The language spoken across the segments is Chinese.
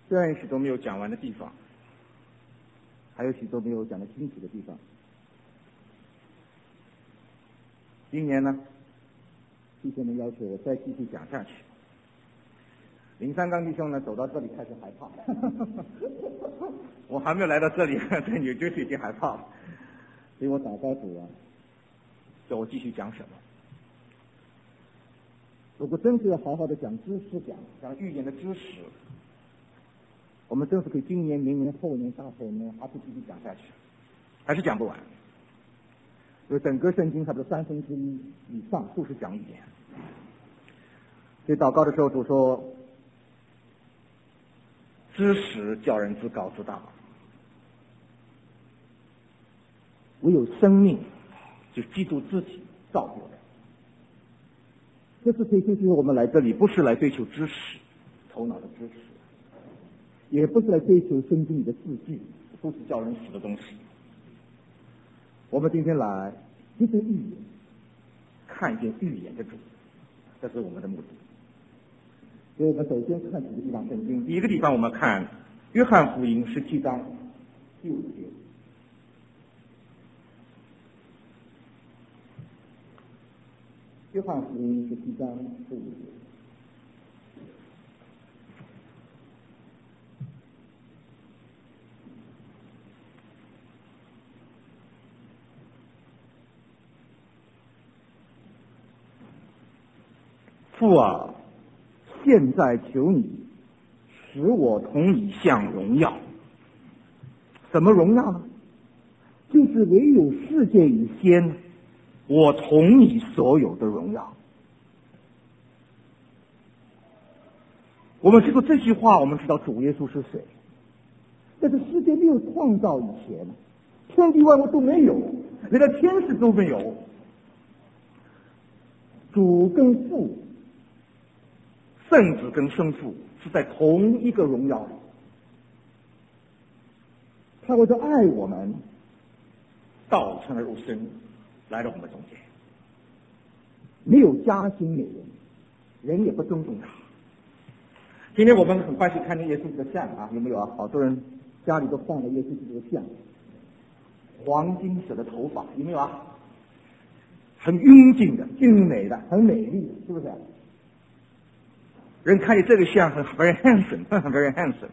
虽然有许多没有讲完的地方，还有许多没有讲得清楚的地方。今年呢，弟兄们要求我再继续讲下去。林三刚弟兄呢，走到这里开始害怕，我还没有来到这里，在纽约就已经害怕了，所以我祷告主啊，叫我继续讲什么。如果真是要好好的讲知识，讲预言的知识，我们真是可以今年、明年、后年、大后年还是继续讲下去，还是讲不完。因为整个圣经差不多1/3以上都是讲预言。所以祷告的时候主说，知识叫人自高自大，唯有生命就基督自己造就的。这次就是我们来这里不是来追求知识，头脑的知识，也不是来追求圣经里的字句，都是叫人死的东西。我们今天来一个预言，看见预言的主，这是我们的目的。所以我们首先看几个地方圣经。第一个地方我们看约翰福音17章第5节。约翰福音17章第5节。父啊，现在求你使我同你享荣耀。什么荣耀呢？就是唯有世界以先，我同你所有的荣耀。我们听过这句话，我们知道主耶稣是谁。但是世界没有创造以前，天地万物都没有，连个天使都没有，主跟父，圣子跟圣父是在同一个荣耀里。他为了爱我们，道成了肉身，来到我们中间。没有加心美人，人也不尊重他。今天我们很欢喜看见耶稣基督的像啊，有没有啊？好多人家里都放了耶稣基督的像，黄金色的头发，有没有啊？很英俊的、俊美的、很美丽的，是不是？人看见这个像很 very handsome， very handsome。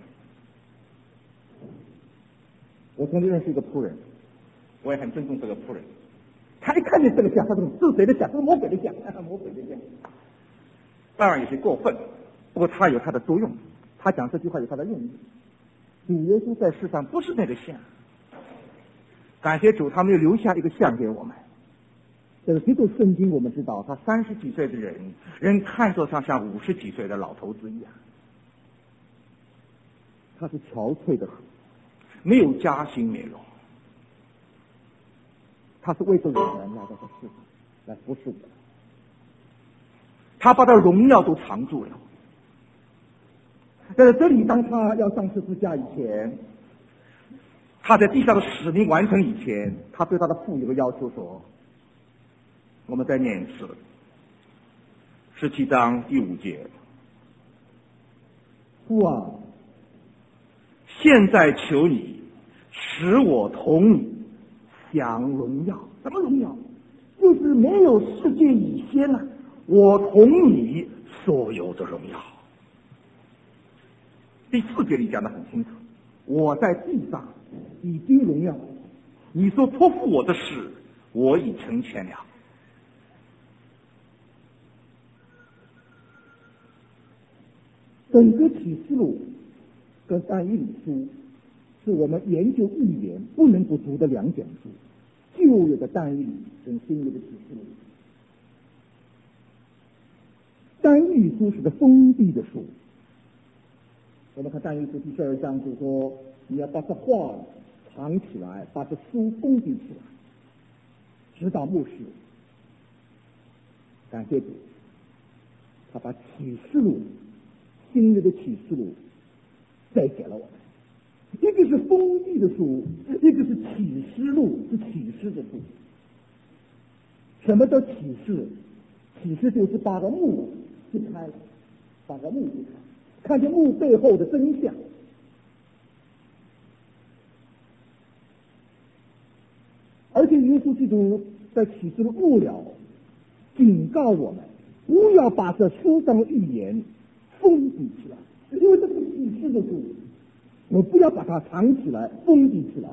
我曾经认识一个仆人，我也很尊重这个仆人。他一看见这个像，他说：“这是谁的像？这是魔鬼的像，魔鬼的像。”当然有些过分，不过他有他的作用。他讲这句话有他的用意。主耶稣在世上不是那个像，感谢主，他没有留下一个像给我们。这个随着圣经我们知道，他30几岁的人看着他像50几岁的老头子一样。他是憔悴的很，没有加薪美容。他是为着我们来到这世上来服侍我们，他把他荣耀都藏住了。在这里，当他要上十字架以前，他在地上的使命完成以前，他对他的父有个要求说，我们再念一次17章第5节。父啊，现在求你使我同你享荣耀。什么荣耀？就是没有世界以先呢，我同你所有的荣耀。第4节里讲得很清楚，我在地上已经荣耀，你所托付我的事，我已成全了。整个启示录跟但以理书是我们研究预言不能不读的2卷书，旧约的但以理跟新约的启示录。但以理书是个封闭的书，我们看但以理书第12章就说，你要把这话藏起来，把这书封闭起来，直到末世。感谢主，他把启示录，新约的启示录再给了我们。一个是封闭的书，一个是启示录，是启示的书。什么叫启示？启示就是把个幕去开，把个幕去开，看见幕背后的真相， 耶稣基督在启示录末了警告我们，不要把这书上的预言封闭起来，因为这是启示的书，我不要把它藏起来、封闭起来。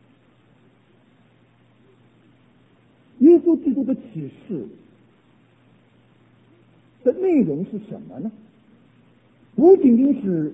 耶稣基督的启示的内容是什么呢？不仅仅是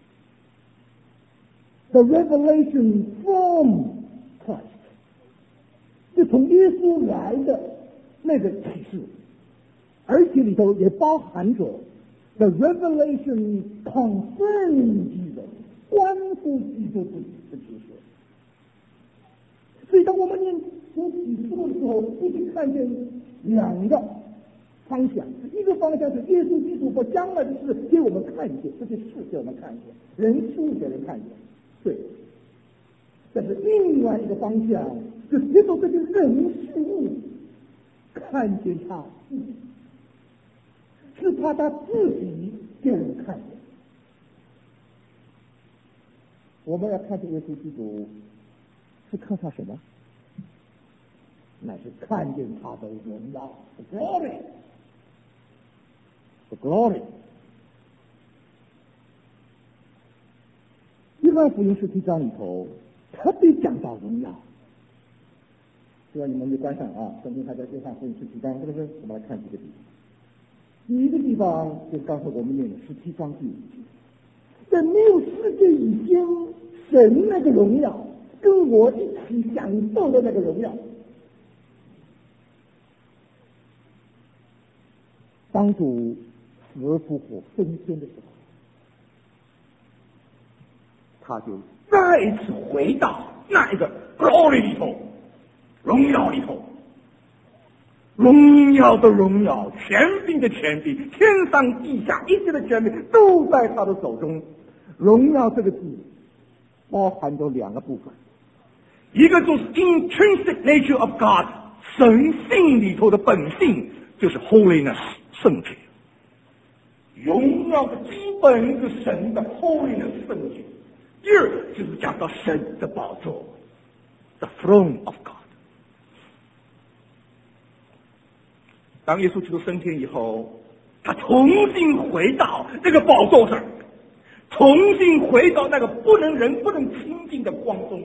the revelation from Christ， 是从耶稣来的那个启示，而且里头也包含着 the revelation concerning Jesus， 关乎基督的启示。所以当我们念读启示的时候，必须看见两个方向，一个方向是耶稣基督或将来的事给我们看见，这些事给我们看见，人事物给人看见，对。但是另外一个方向是接受这些人事物看见他自己，是怕他自己给我们看见。我们要看见耶稣基督，是看他什么？乃是看见他的荣耀 ，the glory，the glory。约翰福音17章里头特别讲到荣耀，希望你们也观赏啊，圣经还在约翰福音17章，是不是？我们来看几个地方。第一个地方就是刚才我们念的17章第5节，在没有世界以前，神那个荣耀跟我一起享受的那个荣耀。当主死而复活升天的时候，他就再一次回到那一个 glory 里头，荣耀里头，荣耀的荣耀，权柄的权柄，天上地下一切的权柄都在他的手中。荣耀这个字包含着两个部分，一个就是 intrinsic nature of God， 神性里头的本性就是 holiness， 圣洁。荣耀的基本是神的 holiness， 圣洁。第二就是讲到神的宝座 ，the throne of God。当耶稣基督升天以后，他重新回到这个宝座上，重新回到那个人不能亲近的光中。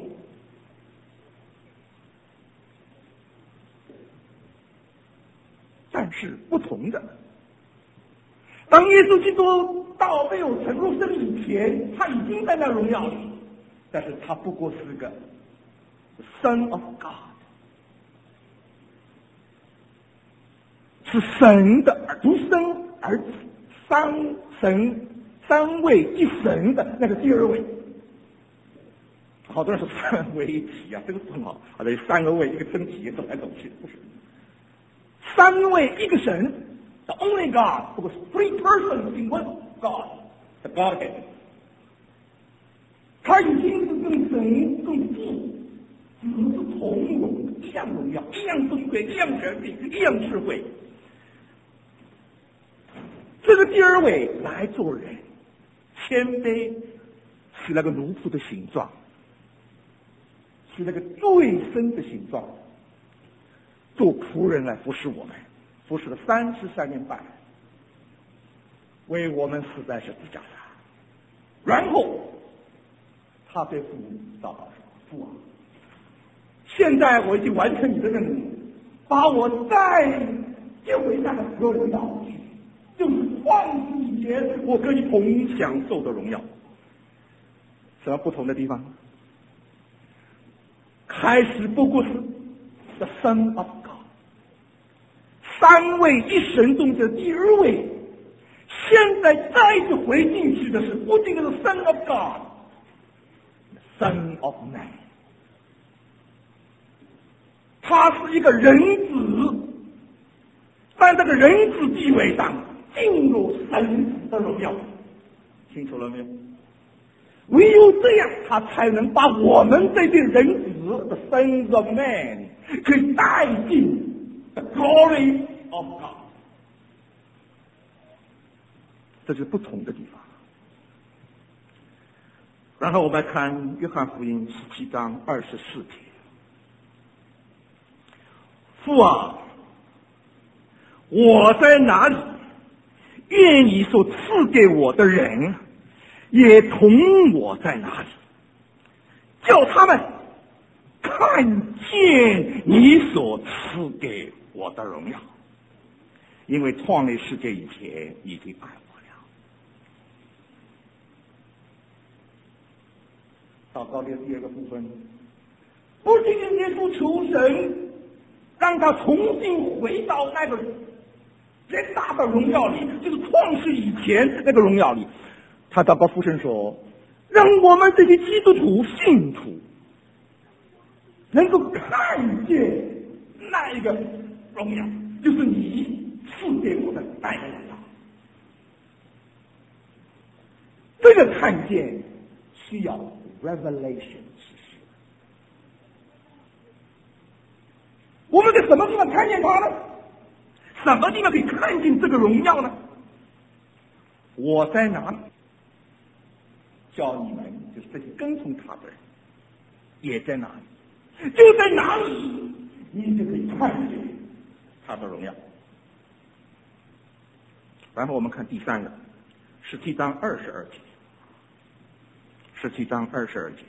但是不同的，当耶稣基督到没有成入生以前，他已经在那荣耀里，但是他不过是个 Son of God， 是神的独生儿子，三位一神的那个第二位。好多人说三位一体啊，这个很好，好的三个位一个身体走来走去，不是三位一个神 ，the only God， 不过 three persons in one God，the Godhead。他已经是跟神共父只是同荣，一样荣耀，一样尊贵，一样权柄，一样智慧。这个第二位来做人，谦卑，是那个奴仆的形状，是那个最深的形状，做仆人来服侍我们，服侍了33年半，为我们死在十字架上。然后他对父祷告说：“父啊，现在我已经完成你的任务，把我再接回那个荣耀去，就是创世以前我跟你同享受的荣耀。”什么不同的地方？开始不过是 the Son of God， 三位一神中的第二位，现在再次回进去的是不仅是 Son of God，Son of Man， 他是一个人子，在这个人子地位上进入神子的荣耀，清楚了没有？唯有这样，他才能把我们这些人子的 Sons of Man 可以带进 the glory of God。这是不同的地方。然后我们来看约翰福音17章24节， 父啊，我在哪里，愿你所赐给我的人也同我在哪里，叫他们看见你所赐给我的荣耀，因为创立世界以前你已经爱我了。祷告的第二个部分，不仅仅耶稣求神让他重新回到那个最大的荣耀里，就是创世以前那个荣耀里，他祷告父神说，让我们这些基督徒信徒能够看见那一个荣耀，就是你赐给我的那个荣耀。这个看见需要 revelation 启示。我们在什么地方看见它呢？什么地方可以看见这个荣耀呢？我在哪里？叫你们就是这些跟从他的人也在哪里，就在哪里，你就可以看见他的荣耀。然后我们看第三个，17章22节，17章22节。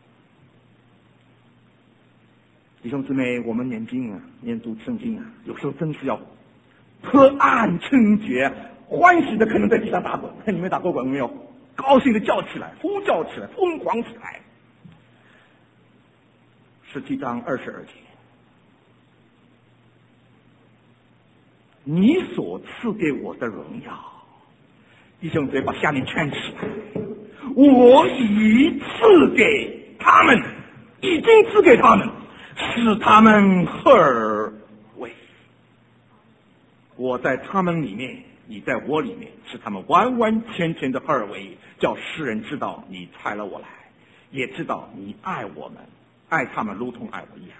弟兄姊妹，我们念经啊，念读圣经啊，有时候真是要破案称决，欢喜的可能在地上打滚。你们打过滚没有？高兴的叫起来，呼叫起来，疯狂起来。17章22节，你所赐给我的荣耀，弟兄姊妹把下面圈起来，我已赐给他们，已经赐给他们，使他们合而为。我在他们里面，你在我里面，使他们完完全全的合而为一，叫世人知道你差了我来，也知道你爱我们，爱他们如同爱我一样。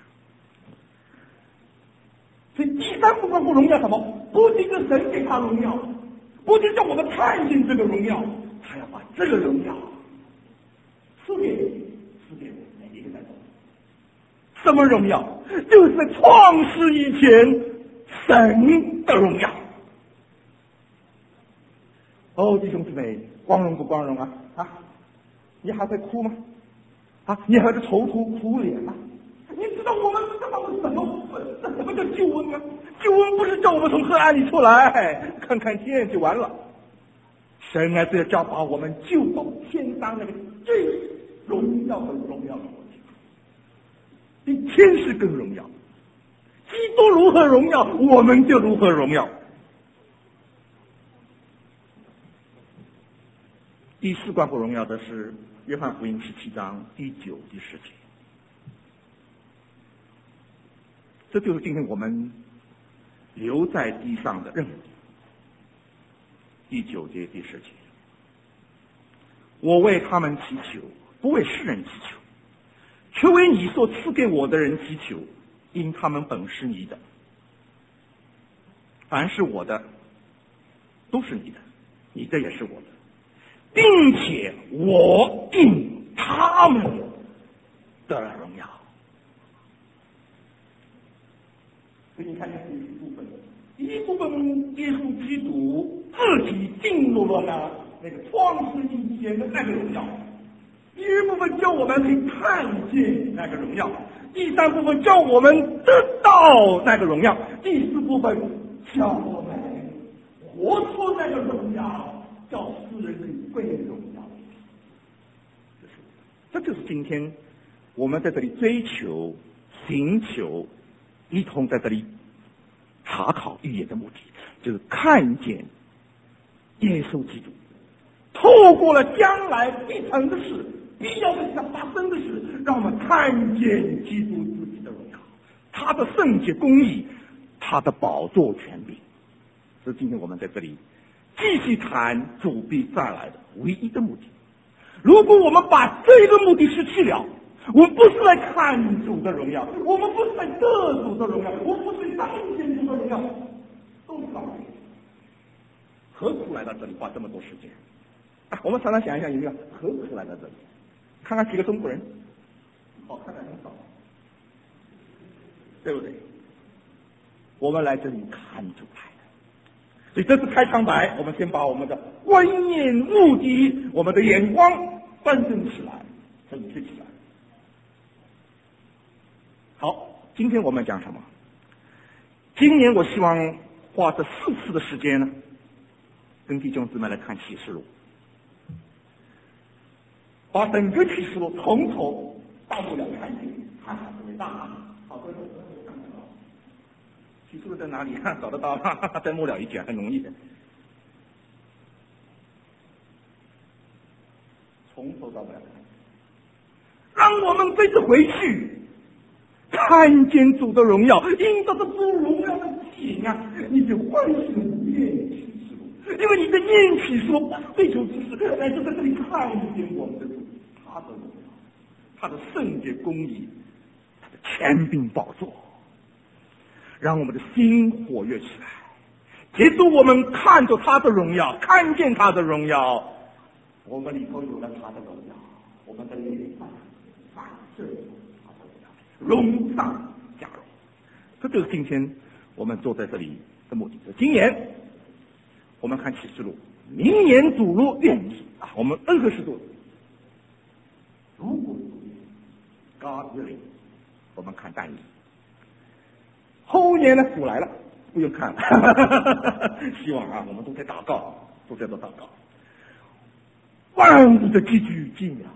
所以第三部分不荣耀什么？不仅是神给他荣耀，不仅叫我们看见这个荣耀，还要把这个荣耀赐给我们每一个人。什么荣耀？就是在创世以前神的荣耀。哦，弟兄姊妹，光荣不光荣啊？啊，你还在哭吗？啊，你还在愁苦脸吗？你知道我们知道什么叫救恩吗？救恩不是叫我们从黑暗里出来看看天就完了，神还是要把我们救到天上那个最荣耀的荣耀里去，比天使更荣耀。基督如何荣耀，我们就如何荣耀。第四关不荣耀的是约翰福音17章第9、第10节，这就是今天我们留在地上的任务。第9节、第10节，我为他们祈求，不为世人祈求，却为你所赐给我的人祈求，因他们本是你的，凡是我的都是你的，你的也是我的，并且我因他们得了荣耀。所以你看看第一部分，第一部分耶稣基督自己进入了那个创世以前的那个荣耀，第二部分叫我们可以看见那个荣耀，第三部分叫我们得到那个荣耀，第四部分叫我们活出那个荣耀，叫世人可以被荣耀。这就是今天我们在这里追求、寻求，一同在这里查考预言的目的，就是看见耶稣基督透过了将来必成的事、必要的发生的事，让我们看见基督自己的荣耀，他的圣洁公义，他的宝座权柄。这是今天我们在这里继续谈主必再来的唯一的目的。如果我们把这个目的失去了，我们不是来看主的荣耀，我们不是来得主的荣耀，我们不是来彰显主的荣耀，都是浪费。何苦来到这里花这么多时间？我们常常想一想，有没有何苦来到这里？看看几个中国人，好看的很少，对不对？ 我们来这里看出来的。所以这是开场白，我们先把我们的观念、目的、我们的眼光端正起来，整齐起来。好，今天我们讲什么？今年我希望花这4次的时间呢，跟弟兄姊妹来看启示录，把整个启示录从头到末了看一遍，看看这位大汉，好多人都看不到。启示录在哪里？找得到吗？在末了一讲，很容易的。从头到尾看，让我们这次回去看见主的荣耀，因着这主荣耀的景啊，你就欢喜无厌启示录，因为你的念启示录不是追求知识，乃是在这里看见我们的主，他的荣耀，他的圣洁公义，他的权柄宝座，让我们的心活跃起来。接着我们看着他的荣耀，看见他的荣耀，我们里头有了他的荣耀，我们的脸上反射他的荣耀，荣上加荣。这就是今天我们坐在这里的目的。今年我们看启示录，明年主若愿意啊，我们恩和时度，如果God willing，我们看但以理。后年呢，主来了，不用看了。希望啊，我们都在祷告，都在做祷告。万物的结局近了，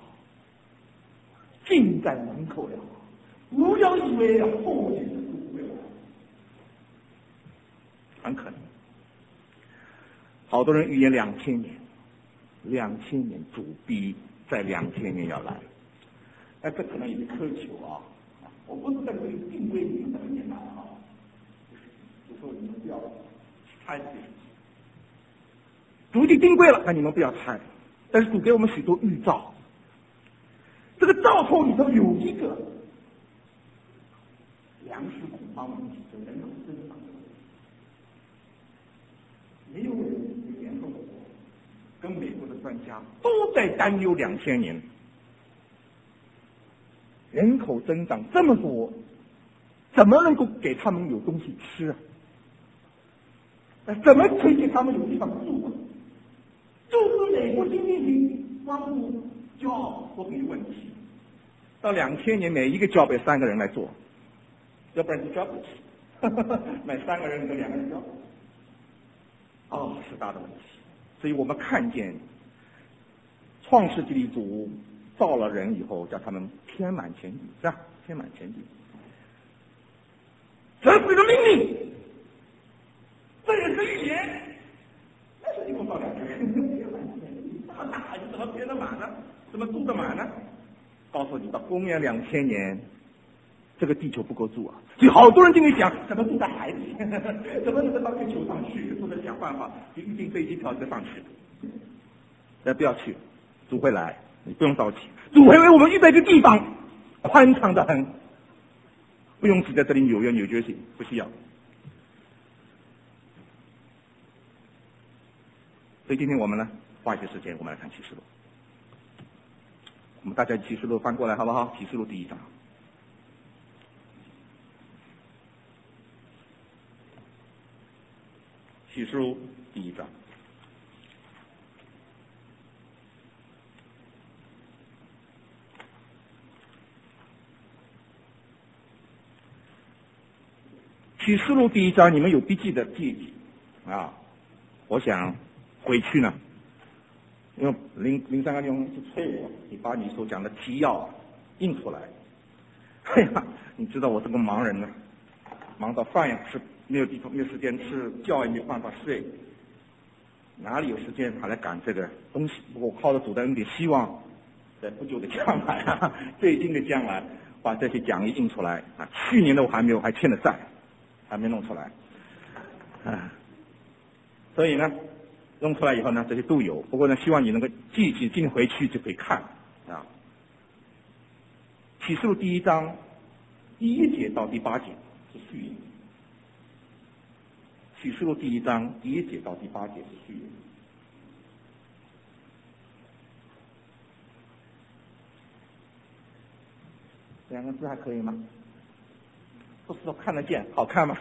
近在门口了。不要以为后面的主会来，很可能。好多人预言2000年，2000年主必在2000年要来。这可能也是苛求啊！我不是在这里定位你们很简单啊，就说你们不要猜这个事情。主已经定规了，那你们不要猜。但是主给我们许多预兆，这个兆头里头有一个粮食恐慌问题，就人口增长的问题。没有人联合国跟美国的专家都在担忧2000年人口增长这么多，怎么能够给他们有东西吃啊？怎么可以给他们有地方住啊？就是美国经济体光顾教都没问题，到2000年每一个教被3个人来做，要不然就教不起。每3个人就2个人教，是大的问题。所以我们看见创世纪里主造了人以后，叫他们填满全地，是吧？填满全地，这是个命令，这也是预言。但是你给我造2个人，填满全地，这么大，你怎么填得满呢？怎么住得满呢？告诉你，到公元2000年，这个地球不够住啊！所以好多人就会想，怎么住在海里？怎么能够到月球上去？都在想办法，就预订飞机票就上去。不要去，主会来，你不用着急。主会为我们预备个地方，宽敞的很，不用挤在这里纽约、纽约去，不需要。所以今天我们呢，花一些时间，我们来看启示录。我们大家启示录翻过来好不好？启示录第1章。启示录第1章。启示录第1章，你们有笔记的记一记啊。我想回去呢，因为林三个兄就催我，你把你所讲的提要印出来。哎呀，你知道我这个盲人呢，忙到饭也不吃，没有地方，没有时间吃，觉也没办法睡，哪里有时间还来赶这个东西？不过我靠着主的恩典，希望在不久的将来啊，最近的将来，把这些讲义印出来啊。去年的我还欠了债，还没弄出来，所以呢，弄出来以后呢，这些都有。不过呢，希望你能够记起，今天回去就可以看啊。启示录第1章第1节到第8节是序言。启示录第1章第1节到第8节是序言。2个字还可以吗？ 不是说看得见，好看吗？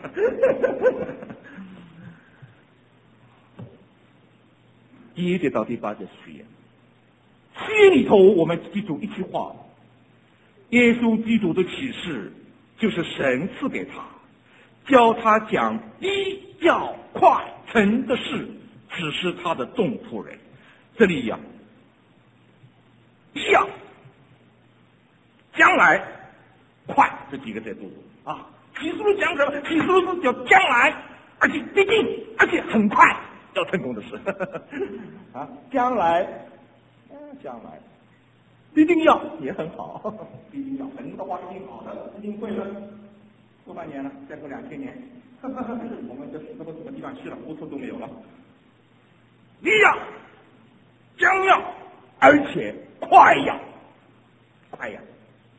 第1节到第8节是序言。序言里头，我们记住一句话：耶稣基督的启示就是神赐给他，教他讲医要快成的事，指示他的众仆人。这里呀，医要将来快这几个在读啊。启示录讲什么？启示录是叫将来，而且必定，而且很快要成功的事啊，将来，将来必定要也很好，必定要神的话一定好的，一定会的。过半年了，再过2000年，我们这死到什么地方去了？无处都没有了。必要，将要，而且快要，快要。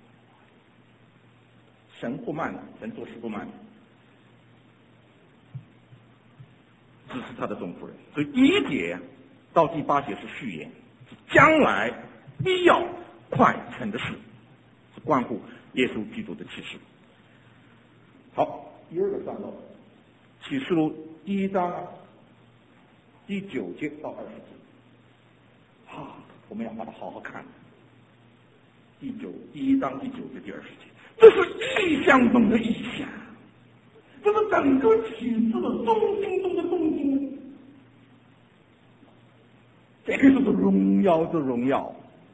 神不慢的，神做事不慢的，指示他的众仆人。所以第1节到第8节是序言，是将来必要快成的事，是关乎耶稣基督的启示。好，第2个段落，启示录第1章第9节到20节，我们要把它好好看。第1章第9节第20节，这是意象中的意象，这是整个启示的中心中的中心，这个就是荣耀的荣耀。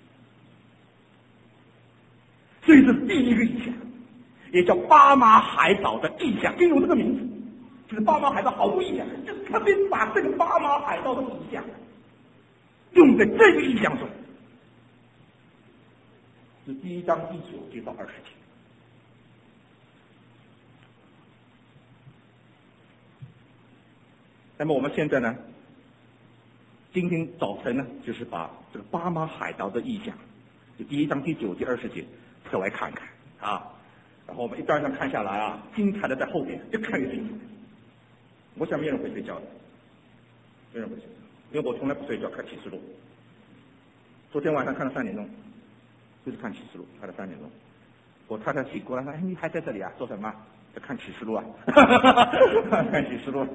所以这是第1个意象，也叫巴马海岛的意象，就有这个名字，就是巴马海岛好多意象，就特别把这个巴马海岛的意象用在这个意象中，是第1章第9节到20节。那么我们现在呢，今天早晨呢，就是把这个巴马海盗的意象，就第1章第9节20节特来看看啊。然后我们一段段看下来啊，精彩的在后边，越看越精彩。我想没人会睡觉的，没人会睡觉，因为我从来不睡觉看启示录。昨天晚上看到3点钟，就是看启示录，看到3点钟。我太太醒过来说：“哎，你还在这里啊？做什么？在看启示录啊？”看启示录。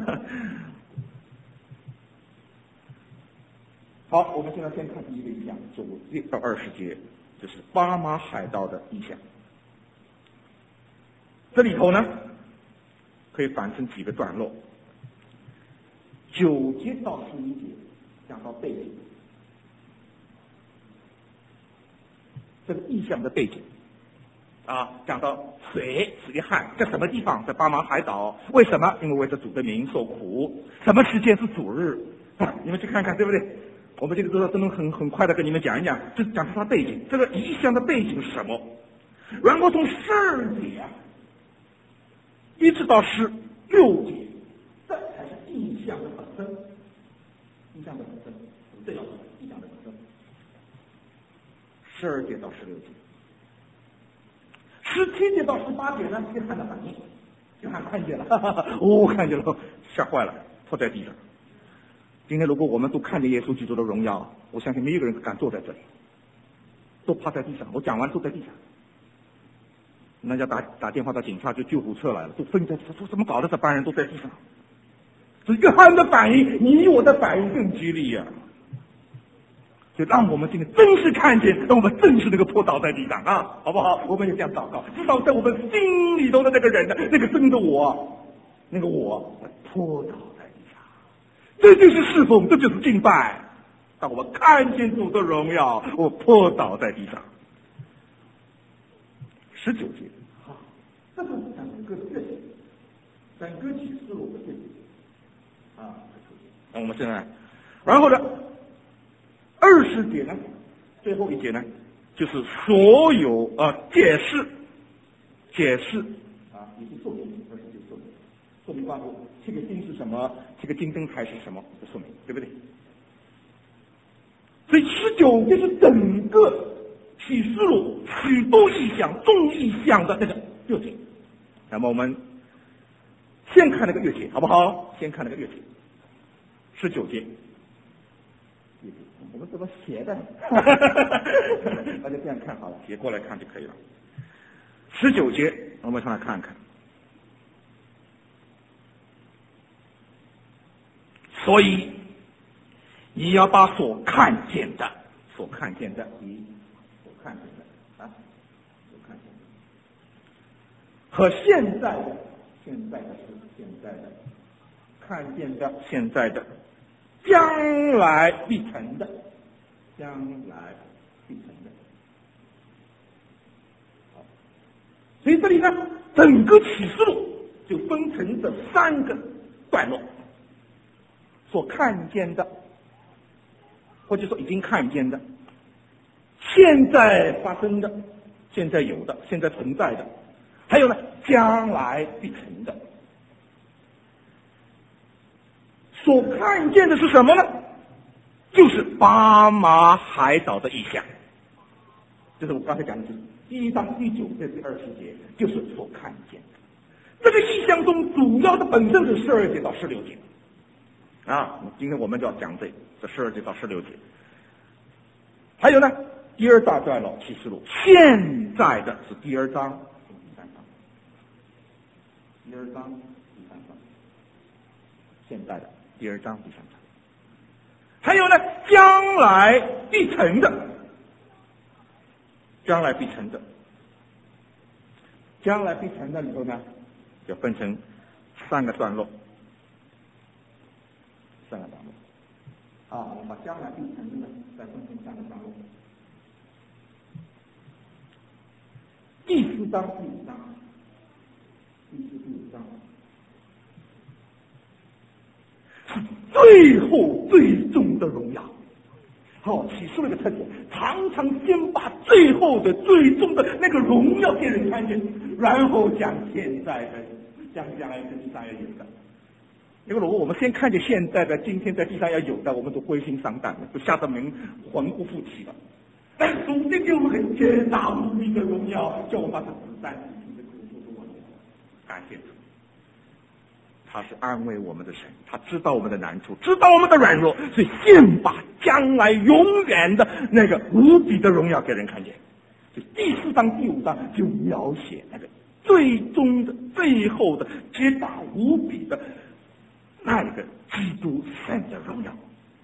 好，我们现在先看第1个意象，9节到20节，就是巴马海盗的意象。这里头呢，可以分成几个段落。9节到11节讲到背景，这个意象的背景啊，讲到水是约翰在什么地方，在巴马海岛，为什么？因为为着主的名受苦。什么时间是主日？你们去看看，对不对？我们这个都能很快的跟你们讲一讲，就讲出它背景，这个意象的背景是什么？然后从12节一直到16节，这才是意象的本身。意象的本身，这要意象的本身。12节到16节。17节到18节呢，约翰的反应，约翰看见了，看见了，吓坏了，坐在地上。今天如果我们都看见耶稣基督的荣耀，我相信没有一个人敢坐在这里，都趴在地上。我讲完坐在地上，那要打电话到警察，就救护车来了，都分在地上，说怎么搞的？这班人都在地上。这约翰的反应，你我的反应更激烈呀！就让我们今天真是看见，让我们真是那个扑倒在地上啊，好不好？我们也这样祷告，至少在我们心里头的那个人的那个真的我，那个我扑倒在地上，这就是侍奉，这就是敬拜。当我们看见主的荣耀，我扑倒在地上。19节，这是整个背景，整个启示录的背景啊。那我们现在，然后呢？20节呢，最后一节呢，就是所有解释啊，也是说明，20节说明关乎这个经是什么，这个金灯台是什么的说明，对不对？所以19节是整个启示录许多意象、众意象的那个乐节。那么我们先看那个乐节，好不好？先看那个乐节，19节。我们怎么写的？大家这样看好了，写过来看就可以了。19节， 我们上来看看。所以你要把所看见的，所看见的，所看见的啊，所看见的和现在的，现在的是现在的，看见的现在的，将来必成的，将来必成的。好，所以这里呢，整个启示录就分成这3个段落。所看见的，或者说已经看见的，现在发生的，现在有的，现在存在的，还有呢，将来必成的。所看见的是什么呢？就是巴马海岛的意象。就是我刚才讲的，就是1章第9节第20节，就是所看见的。这个意象中主要的本身是12节到16节。啊，今天我们就要讲这12节到16节。还有呢，第2大段落启示录，现在的是第2章、第3章，第2章、第3章，现在的第2章、第3章。还有呢，将来必成的，将来必成的，将来必成的里头呢，就分成3个段落。3个段落，啊，我们把将来必成的再分成3个段落。第4章、第5章，第4、第5章是最后最终的荣耀。好，启示那个特点，常常先把最后的、最终的那个荣耀给人看见，然后讲现在的，讲将来实际上要有的。因为如果我们先看见现在的，今天在地上要有的，我们都灰心丧胆了，就吓得mình魂不附体了。但主的给我们很绝大无比的荣耀，叫我们把它子弹感谢主，他是安慰我们的神，他知道我们的难处，知道我们的软弱，所以先把将来永远的那个无比的荣耀给人看见。就第4章、第5章就描写那个最终的、最后的、绝大无比的那个基督神的荣耀。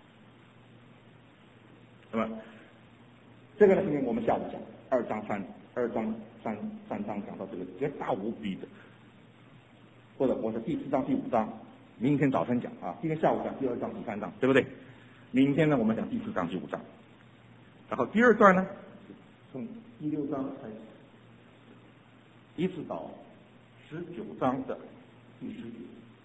那么这个呢，今天我们下午讲2章3章讲到这个绝大无比的，或者我是第4章、第5章，明天早晨讲啊，今天下午讲第2章、第3章，对不对？明天呢，我们讲第4章、第5章，然后第2段呢，从第6章开始，一直到19章的第10节。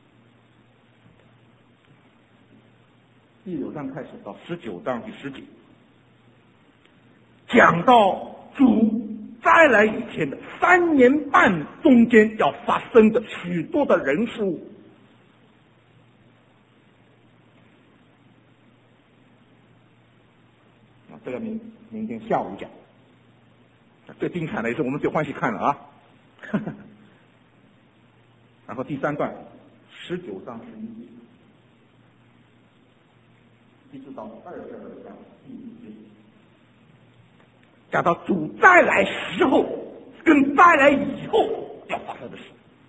第9章开始到19章第10节，讲到主再来以前的3年半中间要发生的许多的人事物。这个明天下午讲，最精彩的也是我们最欢喜看了啊。然后第3段19章11节。一直到22章第5节，讲到主再来时候跟再来以后要发生的事。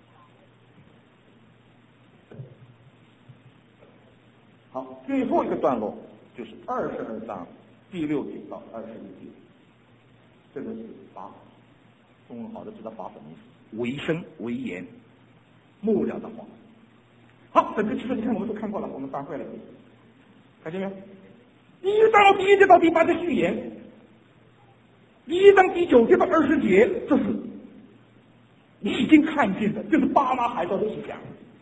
好，最后一个段落就是22章第6节到21节，这个是法，中文好的知道法本意思，为声为言，末了的话。好，整个启示你看我们都看过了，我们翻回来了。看见没有？第1章第1节到第8节序言，第1章第9节到20节，这是你已经看见的，就是巴拿海盗的意象。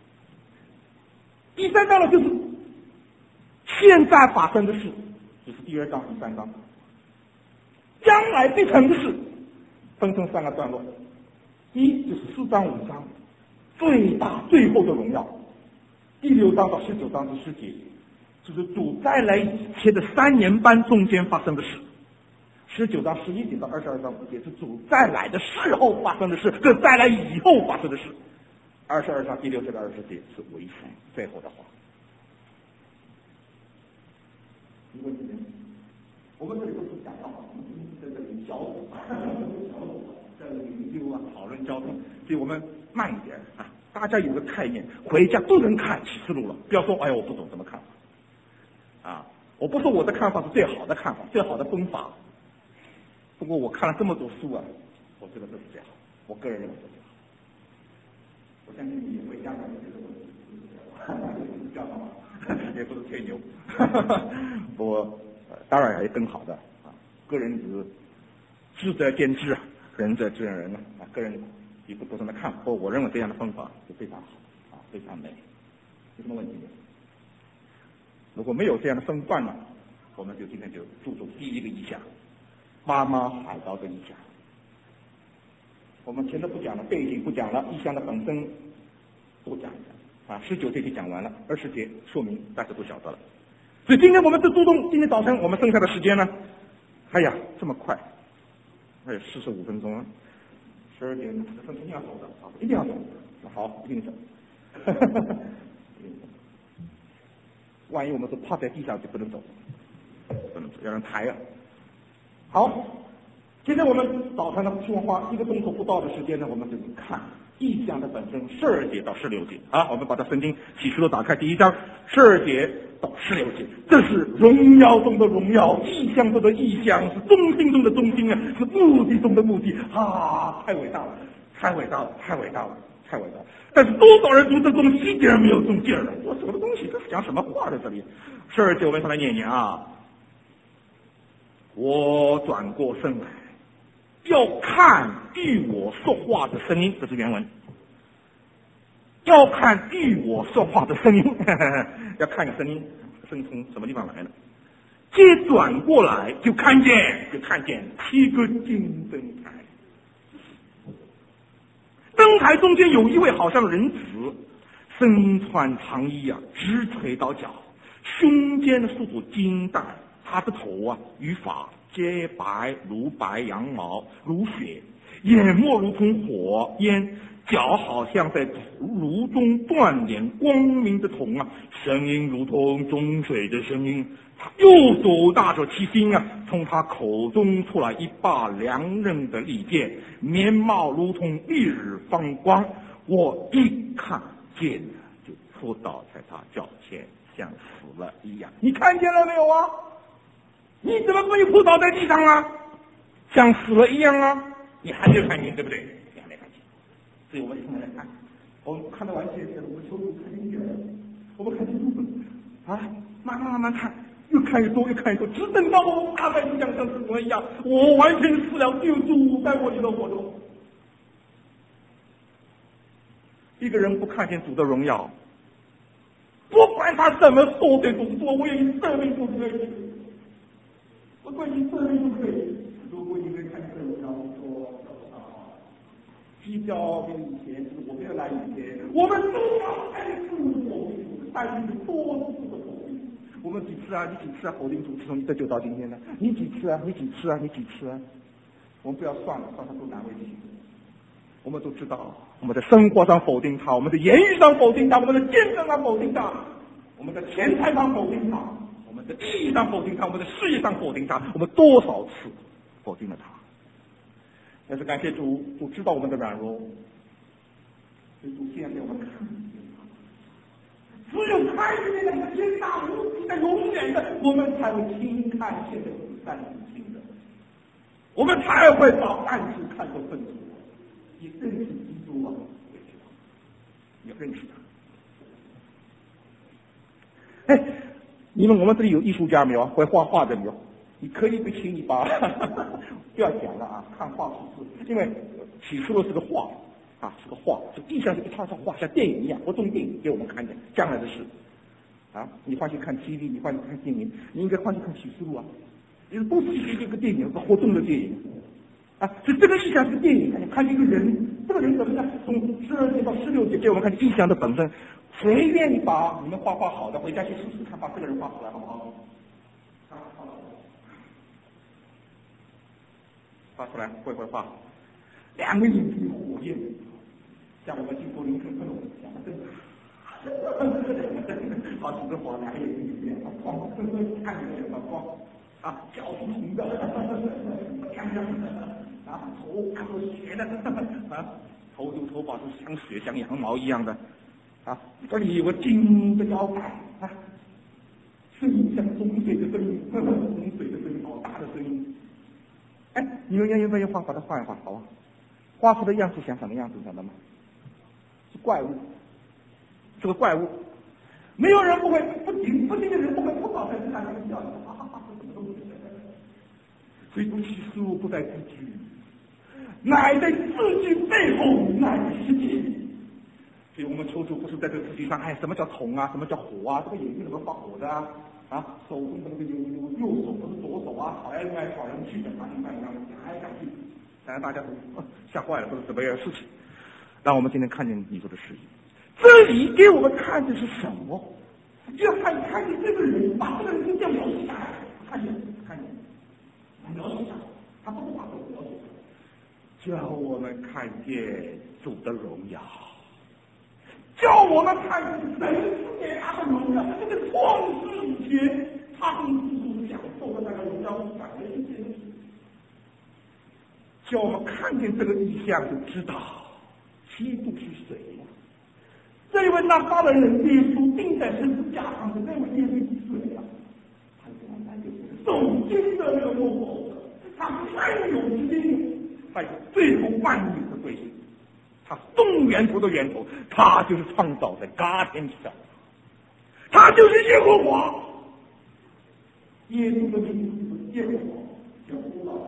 第3章呢，就是现在发生的事，就是第2章、第3章。将来必成的事，分成3个段落。第一就是4章、5章，最大最后的荣耀。第6章到19章第10节。就是主再来以前的3年半中间发生的事，19章11节到22章5节是主再来的事后发生的事，这再来以后发生的事。22章第6节到20节是为神最后的话。问题呢？我们这里都是讲到在这里小组，小组在研究啊，讨论交通，所以我们慢一点啊。大家有个概念，回家都能看启示录了。不要说，哎呀，我不懂怎么看啊！我不说我的看法是最好的看法，最好的方法。不过我看了这么多书啊，我觉得这是最好。我个人认为是最好。我相信你回家看这个问题，这样好吗？也不是吹牛，不过当然还有更好的啊。个人只智者见智啊，仁者智人啊，个人有不同的看法。我认为这样的方法是非常好啊，非常美。有什么问题没有？如果没有这样的分段呢，我们就今天就注重第一个意象，妈妈海盗的意象。我们前头不讲了，背景不讲了，意象的本身多讲一讲啊。19节就讲完了，20节说明大家都晓得了。所以今天我们就注重今天早晨我们剩下的时间呢，哎呀，这么快，还有45分钟啊，12点10分钟要走的啊，一定要走。好，一定走。万一我们是趴在地上就不能走，不能走，要人抬啊。好，今天我们早晨呢，希望花1个钟头不到的时间呢，我们就看意象的本身，12节到16节啊。我们把它圣经启示录打开第1章12节到16节，这是荣耀中的荣耀，意象中的意象，是中心中的中心啊，是目的中的目的啊！太伟大了，太伟大了，太伟大了，太伟大了！但是多少人读这东西一点没有中劲儿了？我什么东西？这是讲什么话在这里？12节我们上来念念啊。我转过身来，要看与我说话的声音，这是原文。要看与我说话的声音，要看个声音，声从什么地方来的？接转过来就看见7个金灯台，灯台中间有一位好像人子，身穿长衣啊，直垂到脚，胸间的束着金带，他的头啊与发皆白如白羊毛，如雪，眼目如同火焰，脚好像在炉中锻炼光明的铜啊，声音如同中水的声音。他右手拿着七星啊，从他口中出来一把两刃的利剑，面貌如同一日放光。我一看见就扑倒在他脚前，像死了一样。你看见了没有啊？你怎么没有扑倒在地上啊？像死了一样啊？你还没有看见，对不对？你还没看见。所以我们现在来看，我们看到完结时，我们手看进去了，我们看清楚啊，慢慢看，越看越多，越看越多，只等到我大概就像死了一样，我完全死了，救主在我里的火中。一个人不看见主的荣耀，不管他怎么说对主说，我愿意生命不可以，我关心生命不可以。如果你们看这个荣耀说基调跟以前，我没有来以前，我们都要爱自我，但是多次的否定。我们几次啊？你几次啊？否定主从你得救到今天呢？你几次啊？你几次啊？你几次啊？我们不要算了，算他都难为情。我们都知道，我们在生活上否定他，我们在言语上否定他，我们在见证上否定他，我们在钱财上否定他，我们在利益上否定他，我们在事业上否定他，我们多少次否定了他？但是感谢主，主知道我们的软弱，所以主现在给我们看见，只有看见那个天大无比的永远的，我们才会轻看现在但是轻的，我们才会把暗处看作粪土。你认识基督吗？你认识他。哎，你们我们这里有艺术家没有？会画画的没有？你可以不请你吧，不要讲了啊！看画启示，因为启示录是个画啊，是个画，这意象是一套套画，像电影一样，活动电影给我们看的将来的事啊！你换去看 TV， 你换去看电影，你应该换去看启示录啊！因为不是一个电影，是活动的电影。啊，所以这个意象是个电影，看见一个人，这个人怎么样？从12节到16节给我们看见意象的本身。谁愿意把你们画好的，回家去试试看，把这个人画出来好不好？画出来，会画。2个眼睛火焰，像我们进柏林城那种，像这个，好几个火，2个眼睛一样，光，看着光啊，叫出红的，看着。 啊，头看过血的啊，头发是像血像羊毛一样的啊，这里有个金的腰带啊，声音像洪水的声音，洪水的声音，好大的声音。哎，你们愿意把它画一画，好吧？画出的样子像什么样子，晓得吗？是怪物，是个怪物。没有人不会不仅的人不会不搞在这下面笑，哈哈哈，什么东西？所以不其事物不在自己，乃在自己背后乃实际。所以我们求主不是在这个世界上，哎，什么叫铜啊，什么叫火啊？这个眼睛怎么发火的啊？啊，手中的那个有右手不是左手啊，跑来跑人去的，反正讲来讲去，当然大家都吓坏了，不是什么样的事情。让我们今天看见你说的事情，这里给我们看的是什么？就要看见这个人，把这个人就叫描写下来，看见，描写下来，他不是把这个描写下来，叫我们看见主的荣耀。叫我们看见神给他的荣耀，这个创世以前，他跟主享受了那个荣耀感的一天。叫我们看见这个意象，就知道基督是谁呀？这位那杀了人耶稣钉在十字架上的那位耶稣是谁呀？他就是首先的那个幕后，他三有之心，他最后万有的对象。他动源头的源头，他就是创造在嘎天之上，他就是耶和华。耶稣的名字是耶和华，叫呼拉。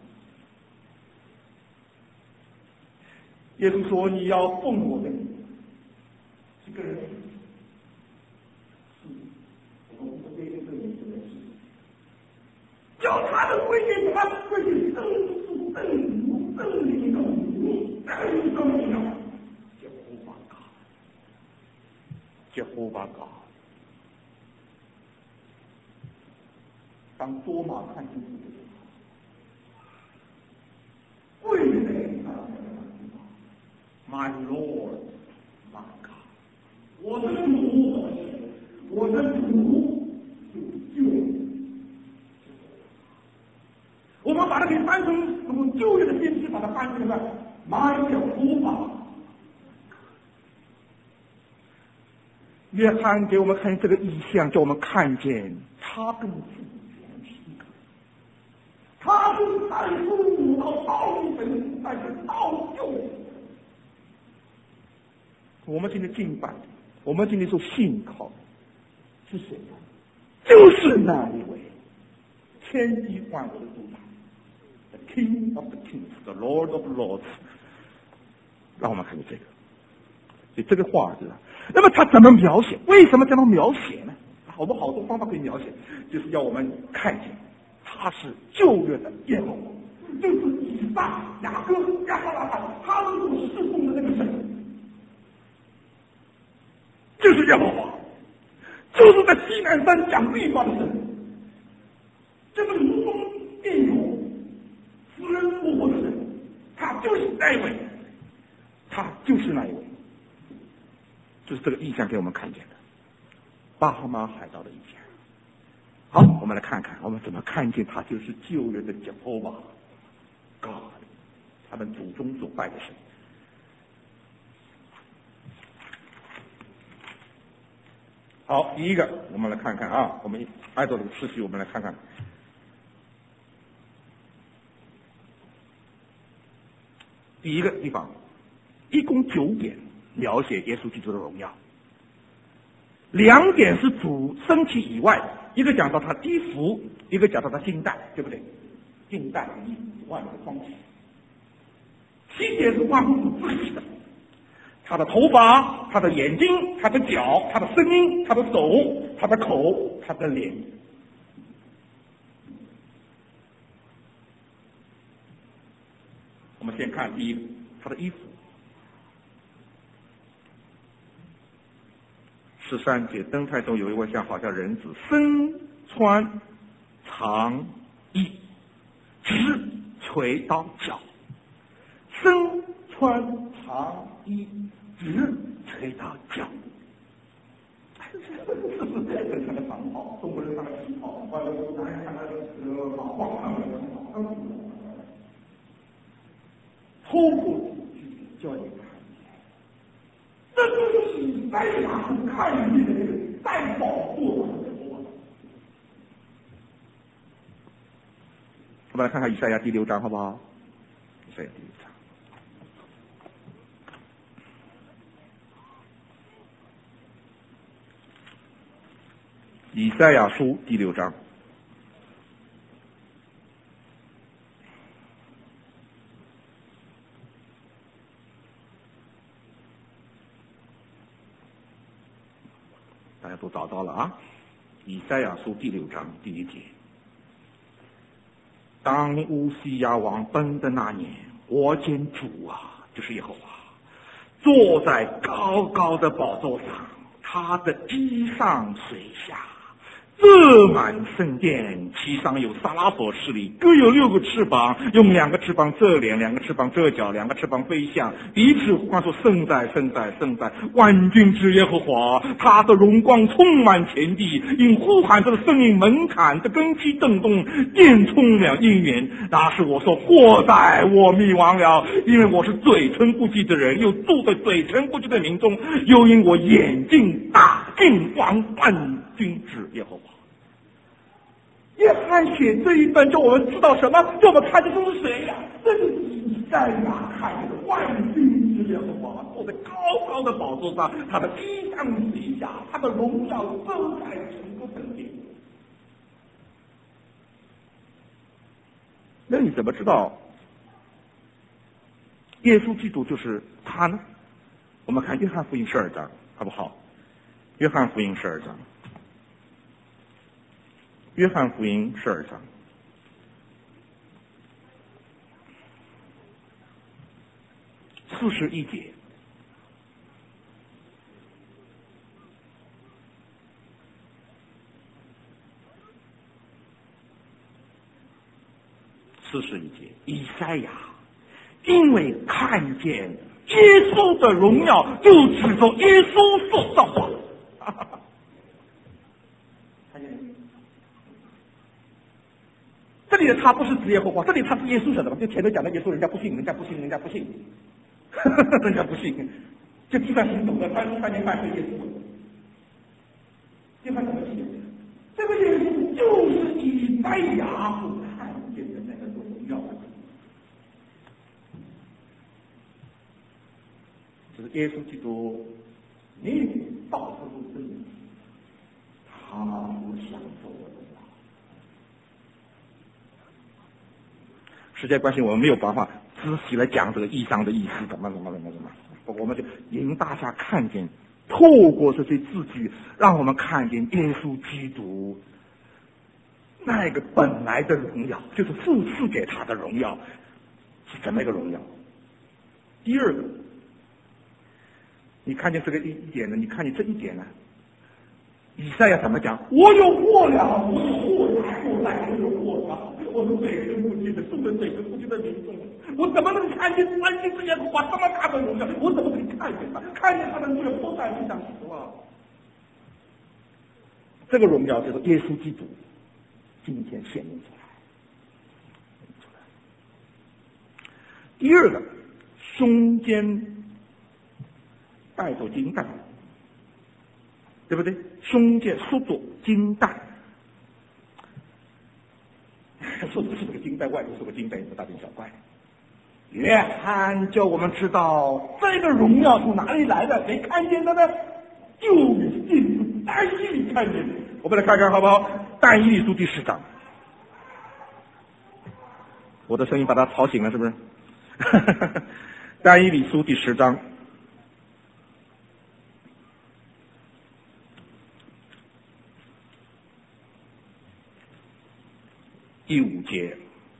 耶稣说：“你要奉我的名。”这个人是我们这个名字的是，叫他的归给他，归给真父、真母、真灵的母，还有什么呢？耶和华God。当多马看清楚的时候，跪在他的My Lord, my God， 我的主，我的主，救！我们把它给翻成我们旧约的先知，把它翻成了 My 耶和华。约翰给我们看这个意象，叫我们看见他跟主联系，他是带父母到造神，带着造就。我们今天敬拜，我们今天说信靠是谁？就是那一位千亿万国的主宰 ，The King of the Kings, the Lord of Lords。让我们看见这个。所以这个话是吧？那么他怎么描写？为什么这么描写呢？我们好多方法可以描写，就是要我们看见他是旧约的耶和华，就是以撒、雅各、亚伯拉罕他们所侍奉的那个神，就是耶和华，就是在西南山讲律法的神，这个如中必有死人复活的神，他就是那一位，他就是那一位。就是这个意象给我们看见的，巴哈马海盗的意象。好，我们来看看，我们怎么看见他就是旧约的耶和华 God， 他们祖宗所拜的神。好，第一个，我们来看看啊，我们按照这个次序，我们来看看。第一个地方，一共9点。描写耶稣基督的荣耀，2点是主身体以外的，一个讲到他的服，一个讲到他金带，对不对？金带以外的装饰。7点是关乎主自己的，他的头发、他的眼睛、他的脚、他的声音、他的手、他的口、他的脸。我们先看第一个，他的衣服。13节，灯台中有一位像好像人子，身穿长衣，直垂到脚。身穿长衣，直垂到脚。这是看的长袍，中国人看的旗袍，外国人看的马褂， 透过叫你看见，这就是以赛亚看见的这个在宝座上的我。我们来看看以赛亚第6章，好不好？以赛亚第6章。以赛亚书第6章，大家都找到了啊？以赛亚书第6章第1节：当乌西雅王崩的那年，我见主啊，就是耶和华，坐在高高的宝座上，他的衣上水下，遮满圣殿，其上有撒拉佛势力，各有6个翅膀，用2个翅膀遮脸，2个翅膀遮脚，2个翅膀飞翔，彼此呼唤说：圣在，圣在，圣在！万军之耶和华，他的荣光充满全地。因呼喊着的声音，门槛的根基震动，电充了音源。那时我说：祸哉，我灭亡了！因为我是嘴唇不羁的人，又住在嘴唇不羁的民中，又因我眼睛打尽王万军之耶和华。约翰写这一段，叫我们知道什么？叫我们看这都是谁呀？这就是以赛亚看见的万军之耶和华，坐在高高的宝座上，他的衣上水下，他的荣耀遮盖整个圣殿。那你怎么知道耶稣基督就是他呢？我们看约翰福音12章，好不好？约翰福音12章。约翰福音12章41节，以赛亚因为看见耶稣的荣耀，就指着耶稣说的话。这里的他不是指耶和华，这里他是耶稣说的嘛？就前头讲的耶稣，人家不信，人家不信，人家不信，人家不信，就计算行动的3年半是耶稣。约翰怎么信？这个耶稣就是以赛亚所看见的那个荣耀。就是耶稣基督，你到处都是他不享受的荣耀。时间关系，我们没有办法仔细来讲这个意象的意思，怎么，我们就引大家看见，透过这些字句，让我们看见耶稣基督那个本来的荣耀，就是父赐给他的荣耀是怎么一个荣耀。第二个，你看见这个一点呢？你看见这一点呢？以赛亚怎么讲？我有祸了，我有祸来，我有祸了。我是嘴唇不羁的，住在嘴唇不羁的民众，我怎么能看见万军之耶和华这么大的荣耀？我怎么可以看见他？看见他的荣耀都在地上死亡。这个荣耀就是耶稣基督今天显明出来。第二个，胸间带着金带，对不对？胸间束着金带。说不是这个金带，外头是个金带，也不大惊小怪。约翰叫我们知道这个荣耀从哪里来的，谁看见的呢？就是进入但以理看见的。我们来看看好不好？但以理书第10章。我的声音把他吵醒了，是不是？但以理书第10章。第5节，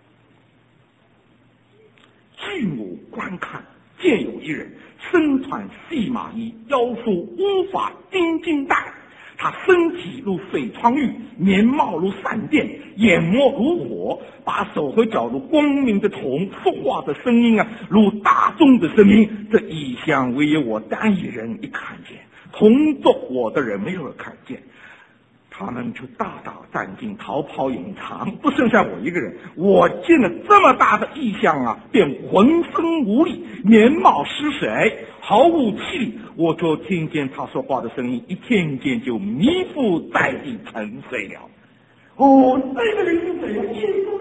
据我观看，见有一人身穿细麻衣，腰束乌发金带，他身体如水窗玉，面貌如闪电，眼目如火，把手和脚如光明的铜，说话的声音如大众的声音。这异象唯有我单一人一看见，同作我的人没有人看见。 他们就大大占尽，逃跑隐藏，不剩下我一个人。我见了这么大的异象啊，便浑身无力，面貌失水，毫无气力。我就听见他说话的声音，一天间就迷附在地沉睡了。哦，这个人是谁呀？